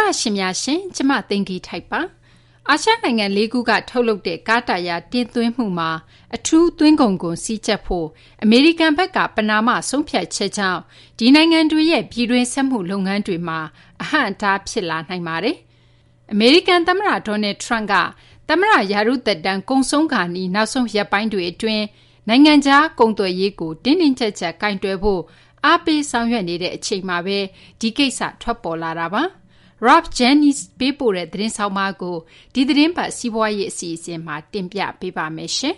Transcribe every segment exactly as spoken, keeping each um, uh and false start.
ရှင်များရှင်ကျမသိင်္ဂီထိုက်ပါအာရှနိုင်ငံလေးခုကထုတ်လုပ်တဲ့ကားတာယာတင်သွင်းမှုမှာအထူးသွင်းကုန်ကိုစီးကျက်ဖို့အမေရိကန်ဘက်ကပနာမဆုံးဖြတ်ချက်ကြောင့်ဒီနိုင်ငံတွေရဲ့ပြည်တွင်းစက်မှုလုပ်ငန်းတွေမှာအဟန့်အတားဖြစ်လာနိုင်ပါတယ်အမေရိကန်သမ္မတဒေါ်နယ်ထရန့်ကသမ္မတရာထူးသက်တမ်းကုန်ဆုံးခါနီးနောက်ဆုံးရက်ပိုင်းတွေအတွင်းနိုင်ငံခြားကုန်သွယ်ရေးကိုတင်းတင်းကျပ်ကျပ်ကင်တွယ်ဖို့အားပေးဆောင်ရွက်နေတဲ့အချိန်မှာပဲဒီကိစ္စထွက်ပေါ်လာတာပါRob Jennings ပေးပို့တဲ့သတင်းဆောင်မကိုဒီသတင်းပတ်စီးပွားရေးအစီအစဉ်မှာတင်ပြပေးပါမယ်ရှင်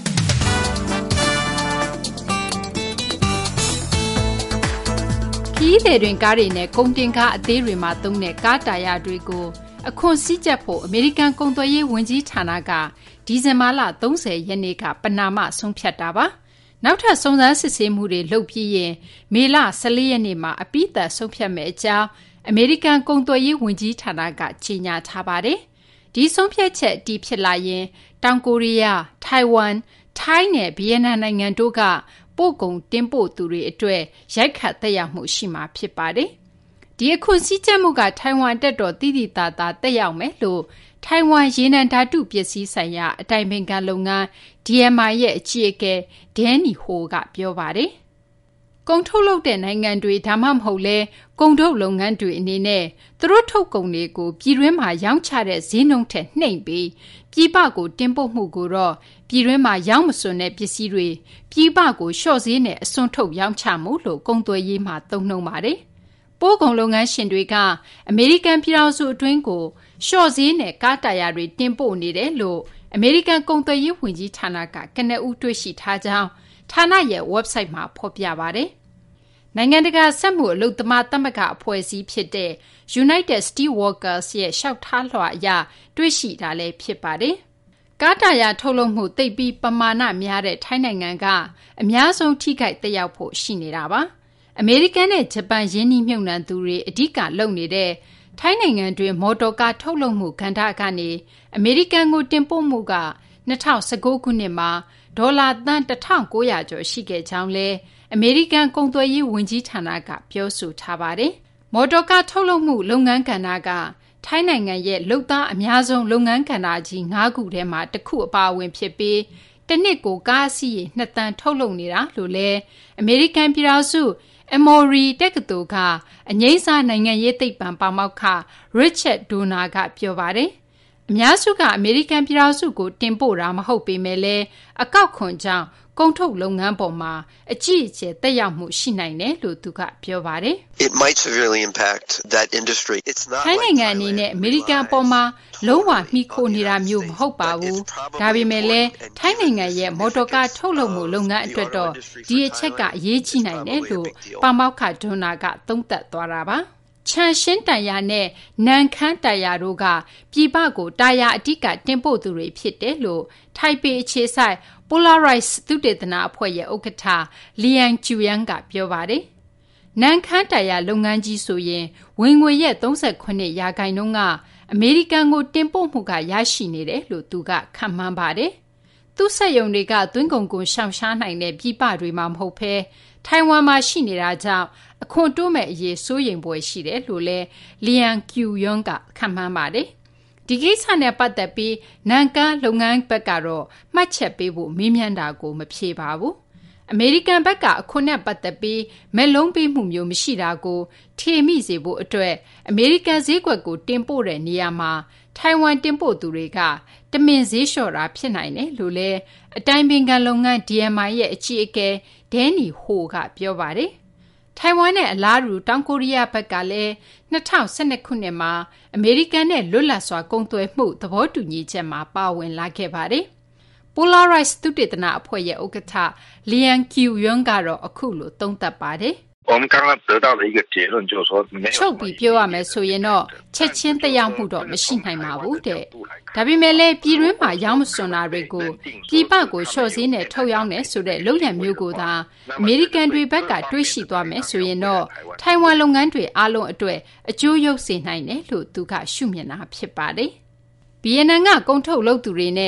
။ခီးသည်တွင်ကားတွေနဲ့ကုန်တင်ကားအသေးတွေမှာသုံးတဲ့ကားတာယာတွေကိုအခွန်စည်းကြပ်ဖို့အမေရိကန်ကုန်သွယ်ရေးဝန်ကြီးဌာနကဒီဇင်ဘာလ၃၀ရက်နေ့ကပနာမဆုံးဖြတ်တာပါ။နောက်ထပ်စုံစမ်းစစ်ဆေးမှုတွေလုပ်ပြီးရင်မေလ၁၄ရက်နေ့မှာအပြီးသတ်ဆုံးဖြတ်မယ့်အကြောင်းအမေရိကန်ကုန်သွယ်ရေးဝန်ကြီးဌာနကကြေညာထားပါတယ်။ဒီဆုံးဖြတ်ချက်အတည်ဖြစ်လာရင်တောင်ကိုရီးယား၊ထိုင်ဝမ်၊ထိုင်းနဲ့ဗီယက်နမ်နိုင်ငံတို့ကပို့ကုန်တင်ပို့သူတွေအတွက်ရိုက်ခတ်သက်ရောက်မှုရှိမှာဖြစ်ပါတယ်။ဒီအခွန်စည်းကျပ်မှုကထိုင်ဝမ်တက်တော့တိတိတသားသက်ရောက်မယ်လို့ထိုင်ဝမ်ရေနံဓာတုပစ္စည်းဆိုင်ရာအတိုင်ပင်ခံလုပ်ငန်း ဒီ အမ် အိုင် ရဲ့အကြီးအကဲ Danny Ho ကပြောပါတယ်။ကုန်ထုတ်လုပ်တဲ့နိုင်ငံတွေဒါမှမဟုတ်လဲကုန်ထုတ်လုပ်ငန်းတွေအနေနဲ့သူတို့ထုတ်ကုန်တွေကိုပြည်တွင်းမှာရောင်းချတဲ့ဈေးနှုန်းထက်နှိမ်ပြီးပြည်ပကိုတင်ပို့မှုကိုတော့ပြည်တွင်းမှာရောင်းမစွန်တဲ့ပစ္စည်းတွေပြည်ပကိုလျှော့ဈေးနဲ့အစွန်ထုတ်ရောင်းချမှုလို့ကုန်သွယ်ရေးမှာသုံးနှုန်းပါတယ်။ပို့ကုန်လုပ်ငန်းရှင်တွေကအမေရိကန်ပြည်ထောင်စုအတွင်းကိုလျှော့ဈေးနဲ့ကားတာယာတွေတင်ပို့နေတယ်လို့အမေရိကန်ကုန်သွယ်ရေးဝန်ကြီးဌာနကကနဦးတွေ့ရှိထားကြောင်းဌာနရဲ့ website မှာဖော်ပြပါတယ်။နိုင်ငံတကာစက်မှုအလုပ်သမားသမဂ္ဂအဖွဲ့အစည်းဖြစ်တဲ့ United Steelworkers ရဲ့လျှောက်ထားလွှာအရတွေ့ရှိတာလည်းဖြစ်ပါတယ်။ကားတာယာထုတ်လုပ်မှုသိပ်ပြီးပမာဏများတဲ့ထိုင်းနိုင်ငံကအများဆုံးထိခိုက်သက်ရောက်ဖို့ရှိနေတာပါ။အမေရိကန်နဲ့ဂျပန်ရင်းနှီးမြှုပ်နှံသူတွေအဓိကလုပ်နေတဲ့ထိုင်းနိုင်ငံတွင်မော်တော်ကားထုတ်လုပ်မှုကဏ္ဍကနေအမေရိကန်ကိုတင်ပို့မှုက၂၀၁၉ခုနှစ်မှာဒေါ်လာသန်း၁၉၀၀ကျော်ရှိခဲ့ကြောင်းလည်းအမေရိကန်ကုန်သွယ်ရေးဝန်ကြီးဌာနကပြောဆိုထားပါတယ်။မော်တော်ကားထုတ်လုပ်မှုလုပ်ငန်းကဏ္ဍကထိုင်းနိုင်ငံရဲ့လုပ်သားအများဆုံးလုပ်ငန်းကဏ္ဍကြီး၅ခုထဲမှာတစ်ခုအပါအဝင်ဖြစ်ပြီးတစ်နှစ်ကိုကားအစီးရေ၂တန်ထုတ်လုပ်နေတာလို့လည်းအမေရိကန်ပြည်ထောင်စုEmory တက္ကသိုလ်ကအငြိမ်းစားနိုင်ငံရေးသိပ္ပံပါမောက္ခ Richard Donner ကပြောပါတယ်။အများစုကအမေရိကန်ပြည်ထောင်စုကိုတင်ပို့တာမဟုတ်ပေမဲ့လည်းအကောက်ခွန်ကြောင့်ကုန်ထုတ်လုပ်ငန်းပေါ်မှာအကြီးအကျယ်သက်ရောက်မှုရှိနိုင်တယ်လို့သူကပြောပါတယ်။ It might severely impact that industry. It's not ထိုင်းနိုင်ငံအနေနဲ့အမေရိကန်ပေါ်မှာလုံးဝမှီခိုနေတာမျိုးမဟုတ်ပါဘူး။ဒါပေမဲ့လည်းထိုင်းနိုင်ငံရဲ့မော်တော်ကားထုတ်လုပ်မှုလုပ်ငန်းအတွက်တော့ဒီအချက်ကအရေးကြီးနိုင်တယ်လို့ပါမောက္ခဒွန်နာကသုံးသပ်သွားတာပါ။ချန်ရှင်းတိုင်ယာနဲ့နန်ခမ်းတိုင်ယာတို့ကပြည်ပကိုတာယာအတိကတင်ပို့သူတွေဖြစ်တယ်လို့ထိုင်ပေအခြေဆိုင်Polarize သုတေသနအဖွဲ့ရဲ့ဥက္ကဋ္ဌ Liang Chuyan ကပြောပါတယ်။နန်ခမ်းတိုင်ယာလုပ်ငန်းကြီးဆိုရင်ဝင်ငွေရဲ့၃၇ရာခိုင်နှုန်းကအမေရိကန်ကိုတင်ပို့မှုကရရှိနေတယ်လို့သူကခန့်မှန်းပါတယ်။သူ့စက်ရုံတွေကသွင်းကုန်ကိုရှောင်ရှားနိုင်တဲ့ပြည်ပတွေမှာမဟုတ်ဘဲထိုင်ဝမ်မှာရှိနေတာကြောင့်အခွန်တိုးမဲ့အရေးစိုးရိမ်ဖွယ်ရှိတယ်လို့လည်း Liang Chuyan ကခန့်မှန်းပါတယ်။ဒီကိစ္စနဲ့ပတ်သက်ပြီးနန်ကန်လုပ်ငန်းဘက်ကတော့မှတ်ချက်ပေးဖို့မေးမြန်းတာကိုမဖြေပါဘူး။အမေရိကန်ဘက်ကအခွန်နဲ့ပတ်သက်ပြီးမဲ့လုံးပေးမှုမျိုးမရှိတာကိုထေမိစေဖို့အတွက်အမေရိကန်ဈေးကွက်ကိုတင်ပို့တဲ့နေရာမှာထိုင်ဝမ်တင်ပို့သူတွေကတမင်ဈေးလျှော့တာဖြစ်နိုင်တယ်လို့လည်းအတိုင်ပင်ခံလုပ်ငန်း ဒီ အမ် အိုင် ရဲ့အကြီးအကဲ Danny Ho ကပြောပါတယ်။ထိုင်ဝမ်နဲ့အလားတူတောင်ကိုရီးယားဘက်ကလည်း၂၀၁၂ခုနှစ်မှာအမေရိကန်နဲ့လွတ်လပ်စွာကုန်သွယ်မှုသဘောတူညီချက်မှာပါဝင်လာခဲ့ပါတယ်။ Polarize သုတေသနအဖွဲ့ရဲ့ဥက္ကဋ္ဌ Liang Chuyan ကတော့အခုလိုသုံးသပ်ပါတယ်။我们刚刚得到的一个结论就是说没有ချုပ်ပြီးပြောရမယ်ဆိုရင်တော့ချက်ချင်းသက်ရောက်မှုတော့မရှိနိုင်ပါဘူးတဲ့။ဒါပေမဲ့လည်းပြည်တွင်းမှာရောင်းမစွန်တာတွေကိုပြည်ပကိုလျှော့ဈေးနဲ့ထုတ်ရောင်းတယ်ဆိုတဲ့လုပ်ရမျိုးကိုသာအမေရိကန်တွေဘက်ကတွေးရှိသွားမယ်ဆိုရင်တော့ထိုင်ဝမ်လုပ်ငန်းတွေအားလုံးအတွက်အကျိုးရုပ်စေနိုင်တယ်လို့သူကရှုမြင်တာဖြစ်ပါတယ်။ဗီယက်နမ်ကကုန်ထုတ်လုပ်သူတွေနဲ့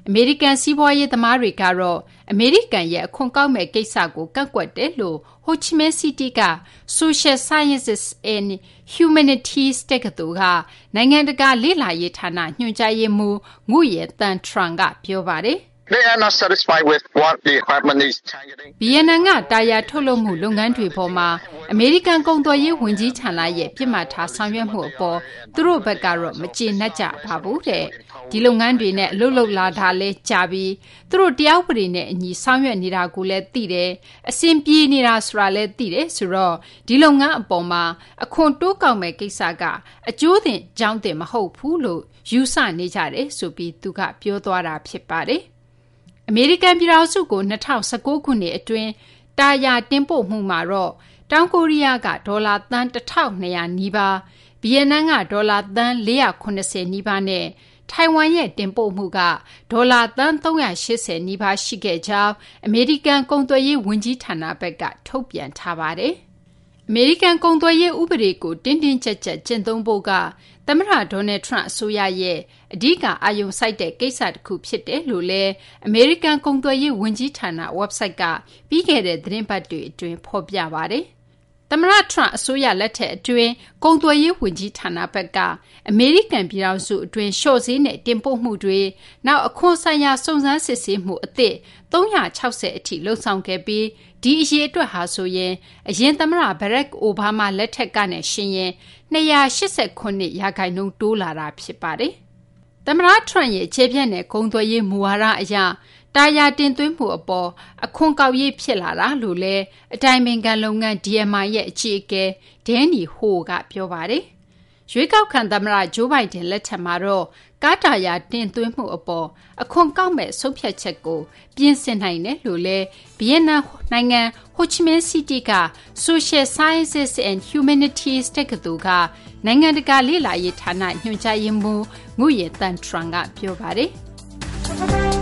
အမေရိကန်စီးပွားရေးသမားတွေကတော့အမေရိကန်ရဲ့အခွန်ကောက်မဲ့ကိစ္စကိုကန့်ကွက်တယ်လို့ဟိုချီမင်းစီးတီးက Social Sciences and Humanities တက္ကသိုလ်ကနိုင်ငံတကာလေ့လာရေးဌာနညွှန်ကြားရေးမှူးငုရဲတန်ထရန်ကပြောပါတယ် They are not satisfied with what the department is targeting. ဗီယက်နမ်ကတာယာထုတ်လုပ်မှုလုပ်ငန်းတွေပေါ်မှာအမေရိကန်ကုန်သွယ်ရေးဝန်ကြီးဌာနရဲ့ပြစ်မှတ်ထားဆောင်ရွက်မှုအပေါ်သူတို့ဘက်ကတော့မကျေနပ်ကြပါဘူးတဲ့ဒီလုပ်ငန်းတွေနဲ့အလုပ်လုပ်လာတာလဲကြာပြီးသူတို့တရားဥပဒေနဲ့အညီဆောင်ရွက်နေတာကိုလည်းသိတယ်အစဉ်ပြေနေတာဆိုတာလည်းသိတယ်ဆိုတော့ဒီလုပ်ငန်းအပေါ်မှာအခွန်တိုးကောက်မဲ့ကိစ္စကအကျိုးတင်ကြောင်းတင်မဟုတ်ဘူးလို့ယူဆနေကြတယ်ဆိုပြီးသူကပြောသွားတာဖြစ်ပါတယ်အမေရိကန်ပြည်ထောင်စုကို၂၀၁၉ခုနှစ်အတွင်းတာယာတင်ပို့မှုမှာတော့တောင်ကိုရီးယားကဒေါ်လာသန်းတစ်ထောင်နှစ်ရာနီးပါးဗီယက်နမ်ကဒေါ်လာသန်း၄ရာခုနှစ်ဆယ်နီးပါးနဲ့ထိုင်ဝမ်ရဲ့တင်ပို့မှုကဒေါ်လာသန်းသုံးရာရှစ်ဆယ်နီးပါးရှိခဲ့ကြောင်းအမေရိကန်ကုန်သွယ်ရေးဝန်ကြီးဌာနဘက်ကထုတ်ပြန်ထားပါတယ်အမေရိကန်ကုန်သွယ်ရေးဥပဒေကိုတင်းတင်းကျပ်ကျပ်ကျင့်သုံးဖို့ကသမ္မတဒေါ်နယ်ထရန့်အစိုးရရဲ့အဓိကအာရုံစိုက်တဲ့ကိစ္စတစ်ခုဖြစ်တယ်လို့လည်းအမေရိကန်ကုန်သွယ်ရေးဝန်ကြီးဌာန website ကပြီးခဲ့တဲ့သတင်းပတ်တွေအတွင်းဖော်ပြပါတယ်။သမ္မတထရန့်အစိုးရလက်ထက်အတွင်းကုန်သွယ်ရေးဝန်ကြီးဌာနဘက်ကအမေရိကန်ပြည်ထောင်စုအတွင်းလျှော့ဈေးနဲ့တင်ပို့မှုတွေနောက်အခွန်ဆိုင်ရာစုံစမ်းစစ်ဆေးမှုအသစ်သုံးရာခြောက်ဆယ်အထိလှုပ်ဆောင်ခဲ့ပြီးဒီအရေးအတွက်ဟာဆိုရင်အရင်သမ္မတဘရက်အိုဘားမားလက်ထက်ကနဲ့ရှင်ရင်၂၈၉ရာခိုင်နှုန်းတိုးလာတာဖြစ်ပါတယ်။သမ္မတထရန့်ရဲ့ခြေပြတ်နဲ့ဂုံသွယ်ရေးမူဝါဒအရတာယာတင်သွင်းမှုအပေါ်အခွန်ကောက်ရေးဖြစ်လာတာလို့လည်းအတိုင်ပင်ခံလုပ်ငန်း ဒီ အမ် အိုင် ရဲ့အကြီးအကဲဒဲနီဟိုကပြောပါတယ်။ရွေးကောက်ခံသမ္မတဂျိုးဘိုင်ဒန်လက်ထက်မှာတော့ကားတာယာတင်သွင်းမှုအပေါ်အခွန်ကောက်မဲ့ဆုံးဖြတ်ချက်ကိုပြင်ဆင်နိုင်တယ်လို့လည်းဗီယက်နမ်နိုင်ငံဟိုချီမင်းစီးတီးက Social Sciences and Humanities တက္ကသိုလ်ကနိုင်ငံတကာလေ့လာရေးဌာနညွှန်ကြားရေးမှူးငုရဲတန်ထရန်ကပြောပါတယ်။